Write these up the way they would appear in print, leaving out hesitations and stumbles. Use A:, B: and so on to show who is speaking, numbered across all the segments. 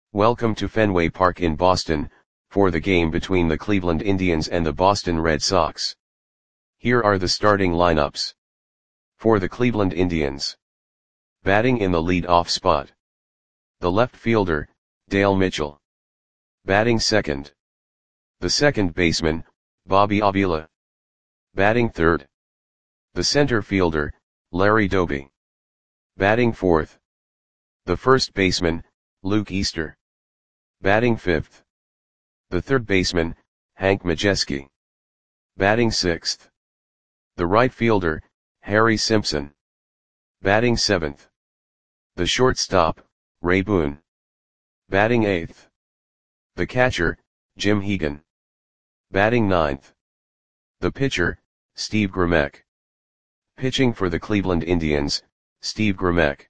A: Welcome to Fenway Park in Boston, for the game between the Cleveland Indians and the Boston Red Sox. Here are the starting lineups. For the Cleveland Indians. Batting in the lead-off spot. The left fielder, Dale Mitchell. Batting second. The second baseman, Bobby Avila. Batting third. The center fielder, Larry Doby. Batting fourth. The first baseman, Luke Easter. Batting fifth. The third baseman, Hank Majeski. Batting sixth. The right fielder, Harry Simpson. Batting seventh. The shortstop, Ray Boone. Batting eighth. The catcher, Jim Hegan. Batting ninth. The pitcher, Steve Grimek. Pitching for the Cleveland Indians, Steve Grimek.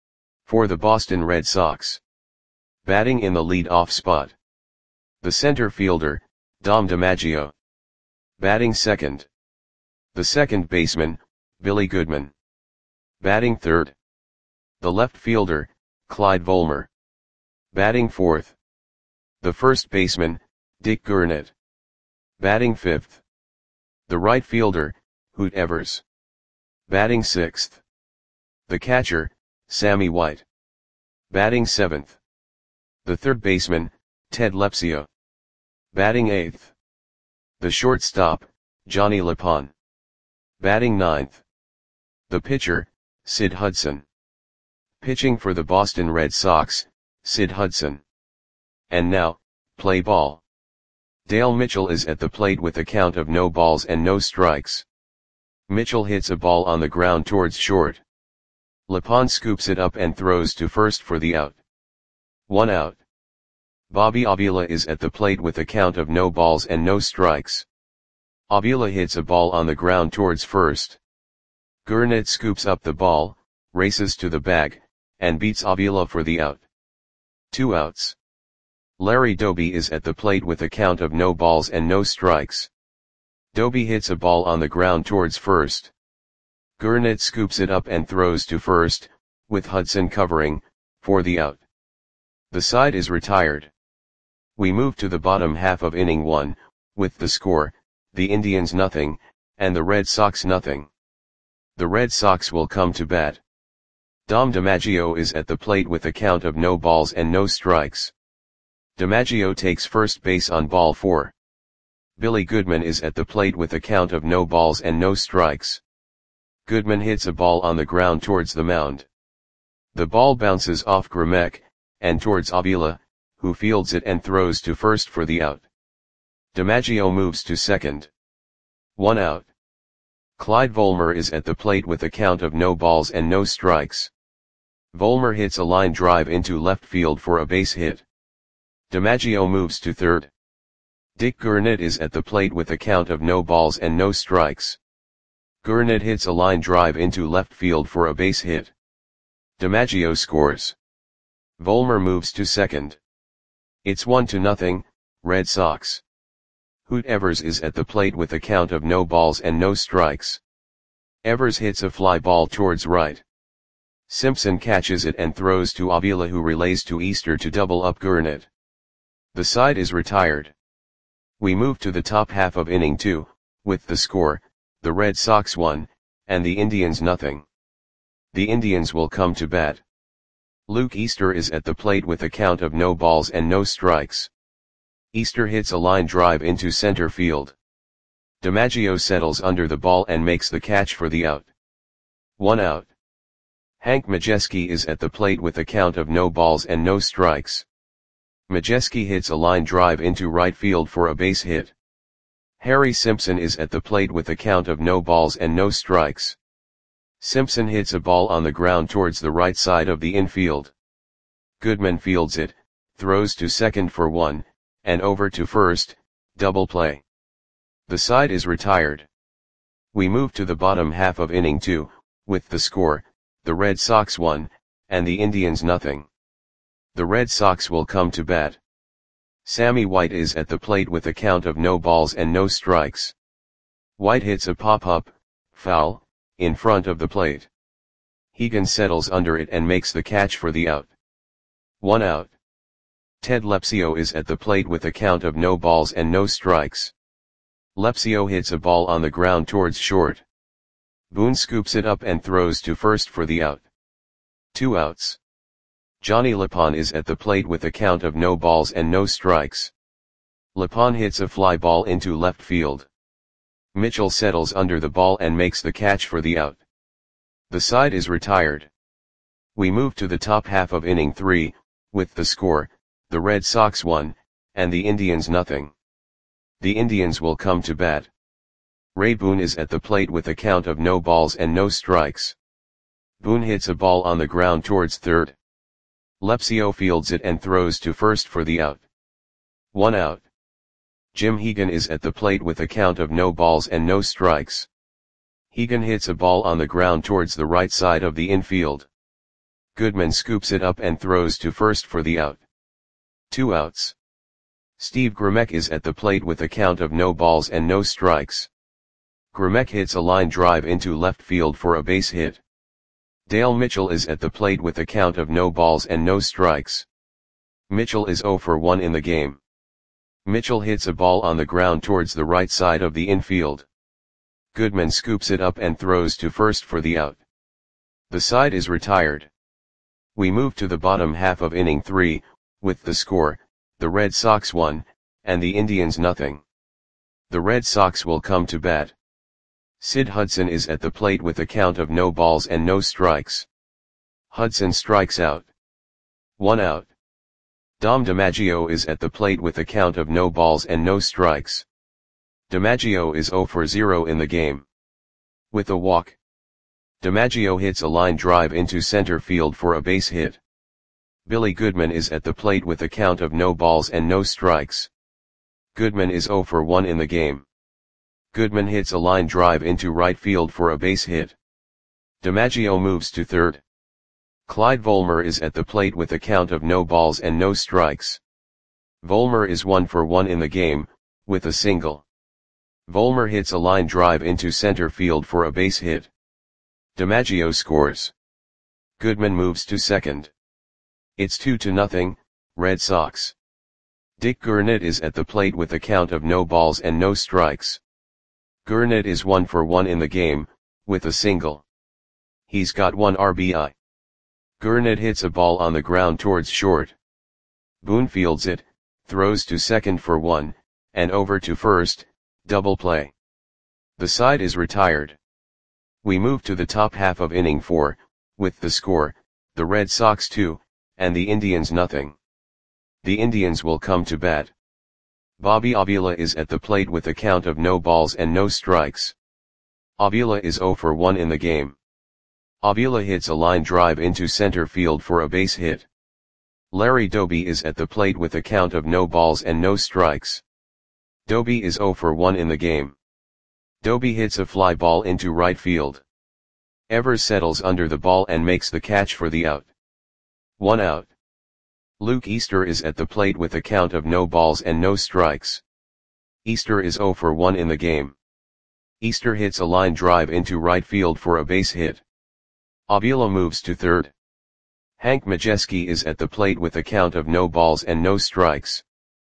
A: For the Boston Red Sox. Batting in the lead-off spot. The center fielder, Dom DiMaggio. Batting second. The second baseman, Billy Goodman. Batting third. The left fielder, Clyde Volmer. Batting fourth. The first baseman, Dick Gurnett. Batting fifth. The right fielder, Hoot Evers. Batting sixth. The catcher, Sammy White. Batting seventh. The third baseman, Ted Lepsio. Batting eighth. The shortstop, Johnny Lapon. Batting ninth. The pitcher, Sid Hudson. Pitching for the Boston Red Sox, Sid Hudson. And now, play ball. Dale Mitchell is at the plate with a count of no balls and no strikes. Mitchell hits a ball on the ground towards short. Lapon scoops it up and throws to first for the out. 1 out. Bobby Avila is at the plate with a count of no balls and no strikes. Avila hits a ball on the ground towards first. Gurnett scoops up the ball, races to the bag, and beats Avila for the out. 2 outs. Larry Doby is at the plate with a count of no balls and no strikes. Doby hits a ball on the ground towards first. Gurnett scoops it up and throws to first, with Hudson covering, for the out. The side is retired. We move to the bottom half of inning 1, with the score, the Indians nothing, and the Red Sox nothing. The Red Sox will come to bat. Dom DiMaggio is at the plate with a count of no balls and no strikes. DiMaggio takes first base on ball 4. Billy Goodman is at the plate with a count of no balls and no strikes. Goodman hits a ball on the ground towards the mound. The ball bounces off Grimek, and towards Avila, who fields it and throws to first for the out. DiMaggio moves to second. 1 out. Clyde Volmer is at the plate with a count of no balls and no strikes. Volmer hits a line drive into left field for a base hit. DiMaggio moves to third. Dick Gurnett is at the plate with a count of no balls and no strikes. Gurnett hits a line drive into left field for a base hit. DiMaggio scores. Volmer moves to second. It's 1-0, Red Sox. Hoot Evers is at the plate with a count of no balls and no strikes. Evers hits a fly ball towards right. Simpson catches it and throws to Avila, who relays to Easter to double up Gurnett. The side is retired. We move to the top half of inning 2, with the score, the Red Sox 1, and the Indians nothing. The Indians will come to bat. Luke Easter is at the plate with a count of no balls and no strikes. Easter hits a line drive into center field. DiMaggio settles under the ball and makes the catch for the out. 1 out. Hank Majeski is at the plate with a count of no balls and no strikes. Majeski hits a line drive into right field for a base hit. Harry Simpson is at the plate with a count of no balls and no strikes. Simpson hits a ball on the ground towards the right side of the infield. Goodman fields it, throws to second for 1, and over to first, double play. The side is retired. We move to the bottom half of inning 2, with the score, the Red Sox 1, and the Indians nothing. The Red Sox will come to bat. Sammy White is at the plate with a count of no balls and no strikes. White hits a pop-up, foul, in front of the plate. Hegan settles under it and makes the catch for the out. 1 out. Ted Lepsio is at the plate with a count of no balls and no strikes. Lepsio hits a ball on the ground towards short. Boone scoops it up and throws to first for the out. 2 outs. Johnny Lapon is at the plate with a count of no balls and no strikes. Lapon hits a fly ball into left field. Mitchell settles under the ball and makes the catch for the out. The side is retired. We move to the top half of inning 3, with the score, the Red Sox 1, and the Indians nothing. The Indians will come to bat. Ray Boone is at the plate with a count of no balls and no strikes. Boone hits a ball on the ground towards third. Lepsio fields it and throws to first for the out. 1 out. Jim Hegan is at the plate with a count of no balls and no strikes. Hegan hits a ball on the ground towards the right side of the infield. Goodman scoops it up and throws to first for the out. 2 outs. Steve Grimek is at the plate with a count of no balls and no strikes. Grimek hits a line drive into left field for a base hit. Dale Mitchell is at the plate with a count of no balls and no strikes. Mitchell is 0 for 1 in the game. Mitchell hits a ball on the ground towards the right side of the infield. Goodman scoops it up and throws to first for the out. The side is retired. We move to the bottom half of inning 3, with the score, the Red Sox 1, and the Indians nothing. The Red Sox will come to bat. Sid Hudson is at the plate with a count of no balls and no strikes. Hudson strikes out. 1 out. Dom DiMaggio is at the plate with a count of no balls and no strikes. DiMaggio is 0 for 0 in the game. With a walk. DiMaggio hits a line drive into center field for a base hit. Billy Goodman is at the plate with a count of no balls and no strikes. Goodman is 0 for 1 in the game. Goodman hits a line drive into right field for a base hit. DiMaggio moves to third. Clyde Volmer is at the plate with a count of no balls and no strikes. Volmer is 1 for 1 in the game, with a single. Volmer hits a line drive into center field for a base hit. DiMaggio scores. Goodman moves to second. It's 2-0, Red Sox. Dick Gurnett is at the plate with a count of no balls and no strikes. Gurnett is 1 for 1 in the game, with a single. He's got 1 RBI. Gurnett hits a ball on the ground towards short. Boone fields it, throws to second for 1, and over to first, double play. The side is retired. We move to the top half of inning 4, with the score, the Red Sox 2, and the Indians nothing. The Indians will come to bat. Bobby Avila is at the plate with a count of no balls and no strikes. Avila is 0 for 1 in the game. Avila hits a line drive into center field for a base hit. Larry Doby is at the plate with a count of no balls and no strikes. Doby is 0 for 1 in the game. Doby hits a fly ball into right field. Evers settles under the ball and makes the catch for the out. 1 out. Luke Easter is at the plate with a count of no balls and no strikes. Easter is 0 for 1 in the game. Easter hits a line drive into right field for a base hit. Avila moves to third. Hank Majeski is at the plate with a count of no balls and no strikes.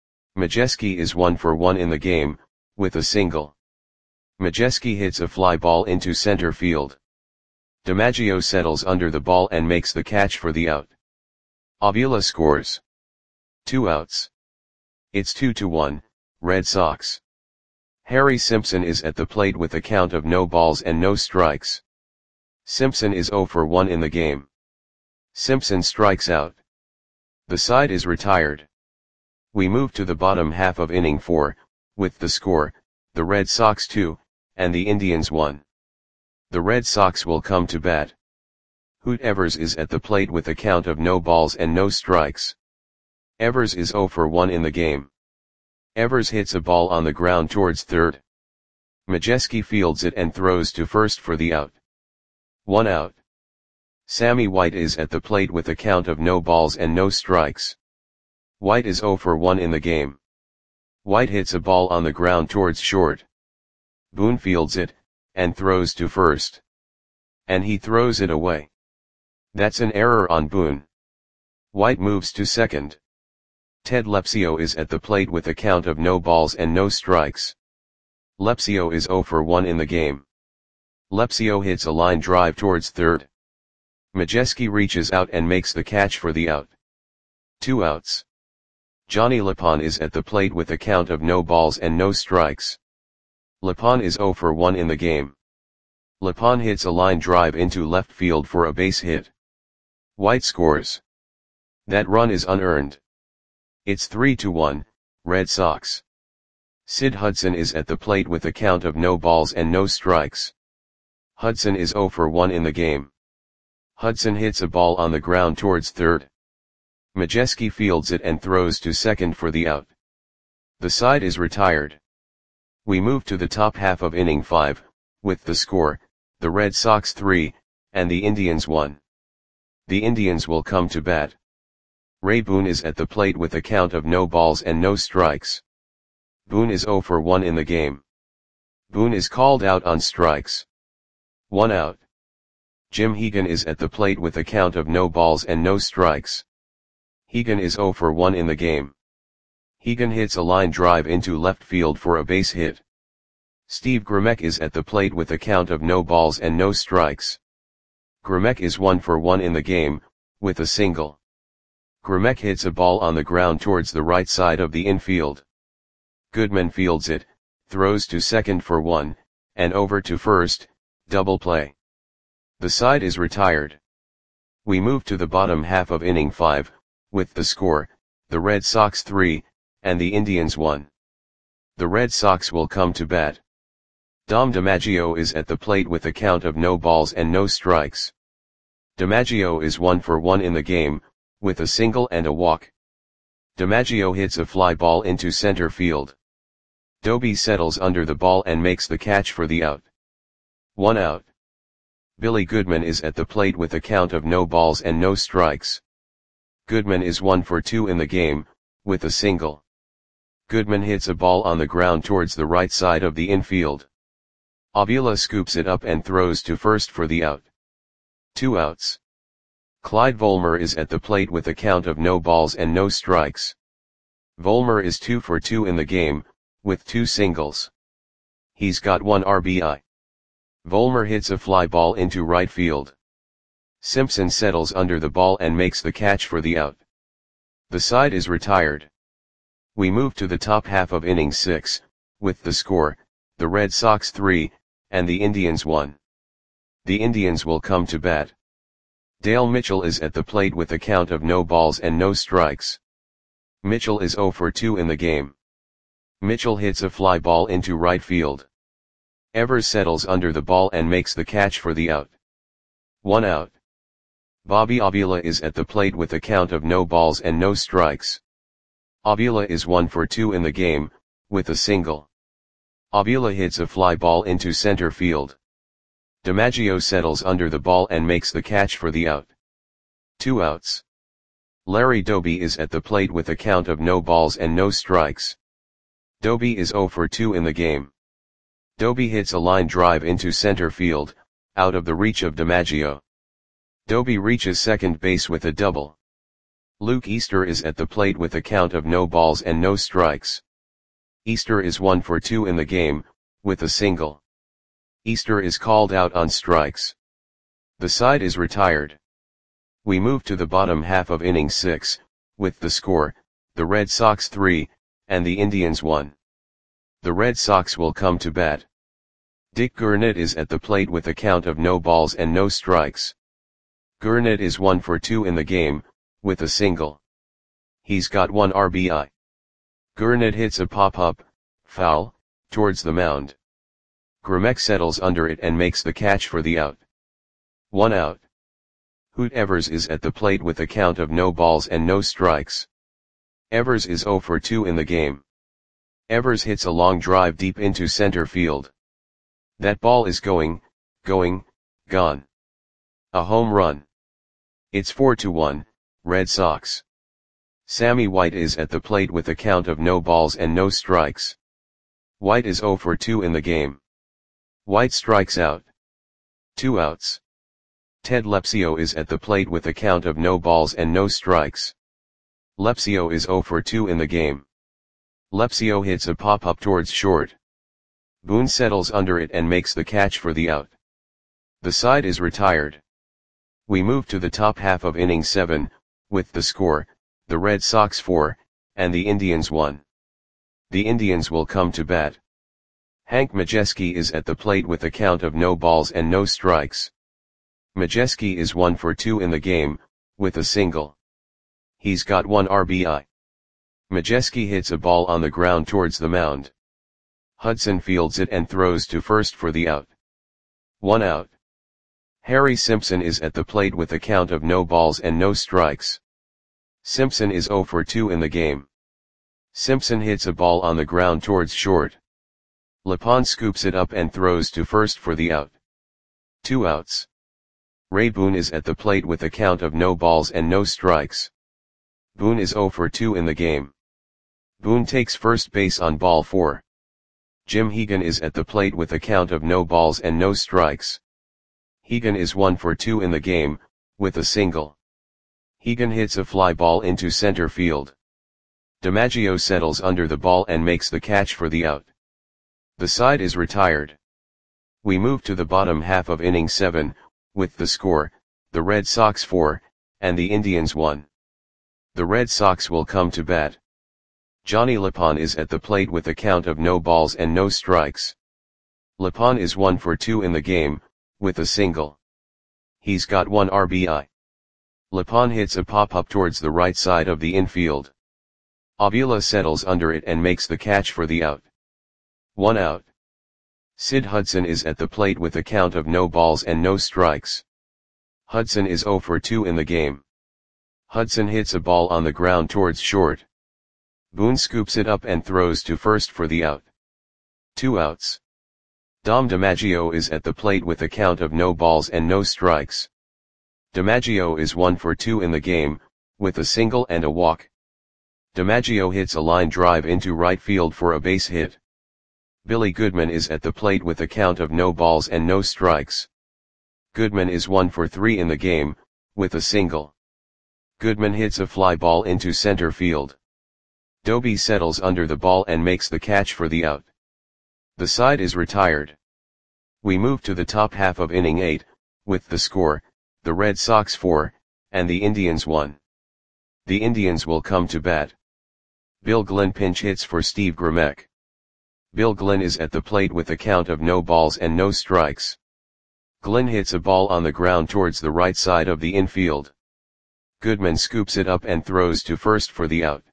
A: Majeski is 1 for 1 in the game, with a single. Majeski hits a fly ball into center field. DiMaggio settles under the ball and makes the catch for the out. Avila scores. 2 outs. It's 2-1, Red Sox. Harry Simpson is at the plate with a count of no balls and no strikes. Simpson is 0 for 1 in the game. Simpson strikes out. The side is retired. We move to the bottom half of inning 4, with the score, the Red Sox 2, and the Indians 1. The Red Sox will come to bat. Hoot Evers is at the plate with a count of no balls and no strikes. Evers is 0 for 1 in the game. Evers hits a ball on the ground towards third. Majeski fields it and throws to first for the out. 1 out. Sammy White is at the plate with a count of no balls and no strikes. White is 0 for 1 in the game. White hits a ball on the ground towards short. Boone fields it, and throws to first. And he throws it away. That's an error on Boone. White moves to second. Ted Lepsio is at the plate with a count of no balls and no strikes. Lepsio is 0 for 1 in the game. Lepsio hits a line drive towards third. Majeski reaches out and makes the catch for the out. 2 outs. Johnny Lapon is at the plate with a count of no balls and no strikes. Lapon is 0 for 1 in the game. Lapon hits a line drive into left field for a base hit. White scores. That run is unearned. It's 3-1, Red Sox. Sid Hudson is at the plate with a count of no balls and no strikes. Hudson is 0 for 1 in the game. Hudson hits a ball on the ground towards third. Majeski fields it and throws to second for the out. The side is retired. We move to the top half of inning 5, with the score, the Red Sox 3, and the Indians 1. The Indians will come to bat. Ray Boone is at the plate with a count of no balls and no strikes. Boone is 0 for 1 in the game. Boone is called out on strikes. 1 out. Jim Hegan is at the plate with a count of no balls and no strikes. Hegan is 0 for 1 in the game. Hegan hits a line drive into left field for a base hit. Steve Grimek is at the plate with a count of no balls and no strikes. Grimek is 1 for 1 in the game, with a single. Grimek hits a ball on the ground towards the right side of the infield. Goodman fields it, throws to second for 1, and over to first, double play. The side is retired. We move to the bottom half of inning 5, with the score, the Red Sox 3, and the Indians 1. The Red Sox will come to bat. Dom DiMaggio is at the plate with a count of no balls and no strikes. DiMaggio is 1 for 1 in the game, with a single and a walk. DiMaggio hits a fly ball into center field. Doby settles under the ball and makes the catch for the out. 1 out. Billy Goodman is at the plate with a count of no balls and no strikes. Goodman is 1 for 2 in the game, with a single. Goodman hits a ball on the ground towards the right side of the infield. Avila scoops it up and throws to first for the out. 2 outs. Clyde Volmer is at the plate with a count of no balls and no strikes. Volmer is 2 for 2 in the game, with 2 singles. He's got 1 RBI. Volmer hits a fly ball into right field. Simpson settles under the ball and makes the catch for the out. The side is retired. We move to the top half of inning 6, with the score, the Red Sox 3, and the Indians 1. The Indians will come to bat. Dale Mitchell is at the plate with a count of no balls and no strikes. Mitchell is 0 for 2 in the game. Mitchell hits a fly ball into right field. Evers settles under the ball and makes the catch for the out. 1 out. Bobby Avila is at the plate with a count of no balls and no strikes. Avila is 1 for 2 in the game, with a single. Avila hits a fly ball into center field. DiMaggio settles under the ball and makes the catch for the out. 2 outs. Larry Doby is at the plate with a count of no balls and no strikes. Doby is 0 for 2 in the game. Doby hits a line drive into center field, out of the reach of DiMaggio. Doby reaches second base with a double. Luke Easter is at the plate with a count of no balls and no strikes. Easter is 1 for 2 in the game, with a single. Easter is called out on strikes. The side is retired. We move to the bottom half of inning 6, with the score, the Red Sox 3, and the Indians 1. The Red Sox will come to bat. Dick Gurnett is at the plate with a count of no balls and no strikes. Gurnett is 1 for 2 in the game, with a single. He's got 1 RBI. Gurnett hits a pop-up, foul, towards the mound. Grimek settles under it and makes the catch for the out. 1 out. Hoot Evers is at the plate with a count of no balls and no strikes. Evers is 0 for 2 in the game. Evers hits a long drive deep into center field. That ball is gone. A home run. It's 4-1, Red Sox. Sammy White is at the plate with a count of no balls and no strikes. White is 0 for 2 in the game. White strikes out. 2 outs. Ted Lepsio is at the plate with a count of no balls and no strikes. Lepsio is 0 for 2 in the game. Lepsio hits a pop-up towards short. Boone settles under it and makes the catch for the out. The side is retired. We move to the top half of inning 7, with the score, the Red Sox 4, and the Indians 1. The Indians will come to bat. Hank Majeski is at the plate with a count of no balls and no strikes. Majeski is 1 for 2 in the game, with a single. He's got 1 RBI. Majeski hits a ball on the ground towards the mound. Hudson fields it and throws to first for the out. 1 out. Harry Simpson is at the plate with a count of no balls and no strikes. Simpson is 0 for 2 in the game. Simpson hits a ball on the ground towards short. Lepond scoops it up and throws to first for the out. 2 outs. Ray Boone is at the plate with a count of no balls and no strikes. Boone is 0 for 2 in the game. Boone takes first base on ball 4. Jim Hegan is at the plate with a count of no balls and no strikes. Hegan is 1 for 2 in the game, with a single. Hegan hits a fly ball into center field. DiMaggio settles under the ball and makes the catch for the out. The side is retired. We move to the bottom half of inning 7, with the score, the Red Sox 4, and the Indians 1. The Red Sox will come to bat. Johnny Lepond is at the plate with a count of no balls and no strikes. Lepond is 1 for 2 in the game, with a single. He's got 1 RBI. Lepond hits a pop-up towards the right side of the infield. Avila settles under it and makes the catch for the out. 1 out. Sid Hudson is at the plate with a count of no balls and no strikes. Hudson is 0 for 2 in the game. Hudson hits a ball on the ground towards short. Boone scoops it up and throws to first for the out. 2 outs. Dom DiMaggio is at the plate with a count of no balls and no strikes. DiMaggio is 1 for 2 in the game, with a single and a walk. DiMaggio hits a line drive into right field for a base hit. Billy Goodman is at the plate with a count of no balls and no strikes. Goodman is 1 for 3 in the game, with a single. Goodman hits a fly ball into center field. Doby settles under the ball and makes the catch for the out. The side is retired. We move to the top half of inning 8, with the score, the Red Sox 4, and the Indians 1. The Indians will come to bat. Bill Glenn pinch hits for Steve Grimek. Bill Glenn is at the plate with a count of no balls and no strikes. Glenn hits a ball on the ground towards the right side of the infield. Goodman scoops it up and throws to first for the out.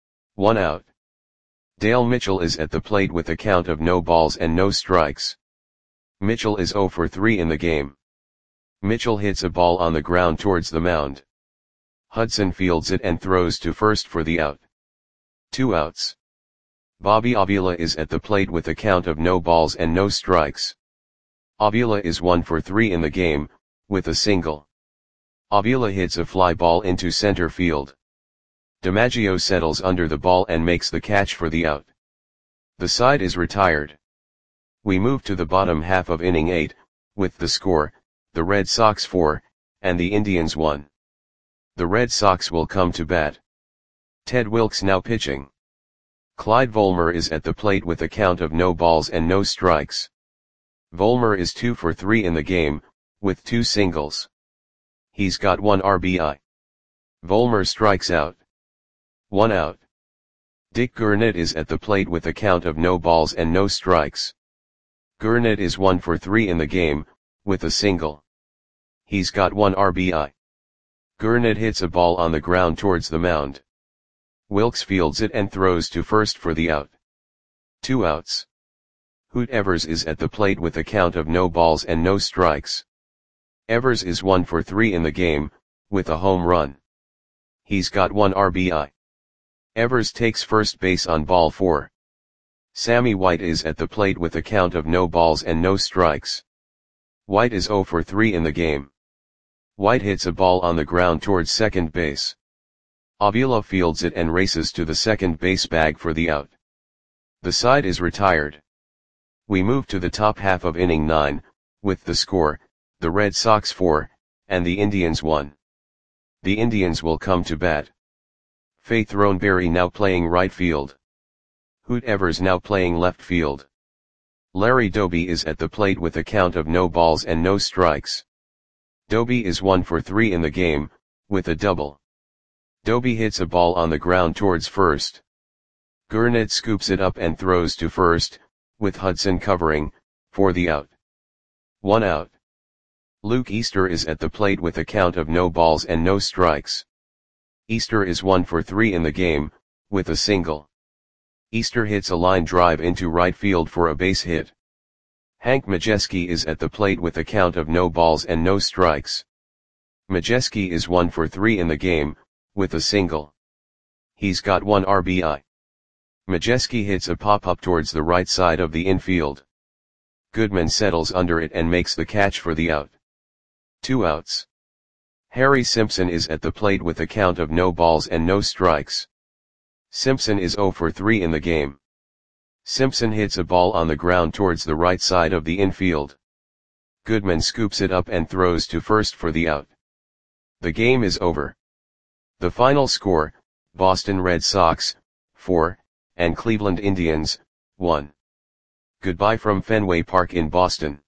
A: 1 out. Dale Mitchell is at the plate with a count of no balls and no strikes. Mitchell is 0 for 3 in the game. Mitchell hits a ball on the ground towards the mound. Hudson fields it and throws to first for the out. 2 outs. Bobby Avila is at the plate with a count of no balls and no strikes. Avila is 1 for 3 in the game, with a single. Avila hits a fly ball into center field. DiMaggio settles under the ball and makes the catch for the out. The side is retired. We move to the bottom half of inning 8, with the score, the Red Sox 4, and the Indians 1. The Red Sox will come to bat. Ted Wilks now pitching. Clyde Volmer is at the plate with a count of no balls and no strikes. Volmer is 2 for 3 in the game, with 2 singles. He's got 1 RBI. Volmer strikes out. 1 out. Dick Gurnett is at the plate with a count of no balls and no strikes. Gurnett is 1 for 3 in the game, with a single. He's got 1 RBI. Gurnett hits a ball on the ground towards the mound. Wilks fields it and throws to first for the out. 2 outs. Hoot Evers is at the plate with a count of no balls and no strikes. Evers is 1 for 3 in the game, with a home run. He's got 1 RBI. Evers takes first base on ball 4. Sammy White is at the plate with a count of no balls and no strikes. White is 0 for 3 in the game. White hits a ball on the ground towards second base. Avila fields it and races to the second base bag for the out. The side is retired. We move to the top half of inning 9, with the score, the Red Sox 4, and the Indians 1. The Indians will come to bat. Faith Throneberry now playing right field. Hoot Evers now playing left field. Larry Doby is at the plate with a count of no balls and no strikes. Doby is 1 for 3 in the game, with a double. Doby hits a ball on the ground towards first. Gurnett scoops it up and throws to first, with Hudson covering, for the out. 1 out. Luke Easter is at the plate with a count of no balls and no strikes. Easter is 1 for 3 in the game, with a single. Easter hits a line drive into right field for a base hit. Hank Majeski is at the plate with a count of no balls and no strikes. Majeski is 1 for 3 in the game, with a single. He's got 1 RBI. Majeski hits a pop-up towards the right side of the infield. Goodman settles under it and makes the catch for the out. 2 outs. Harry Simpson is at the plate with a count of no balls and no strikes. Simpson is 0 for 3 in the game. Simpson hits a ball on the ground towards the right side of the infield. Goodman scoops it up and throws to first for the out. The game is over. The final score, Boston Red Sox, 4, and Cleveland Indians, 1. Goodbye from Fenway Park in Boston.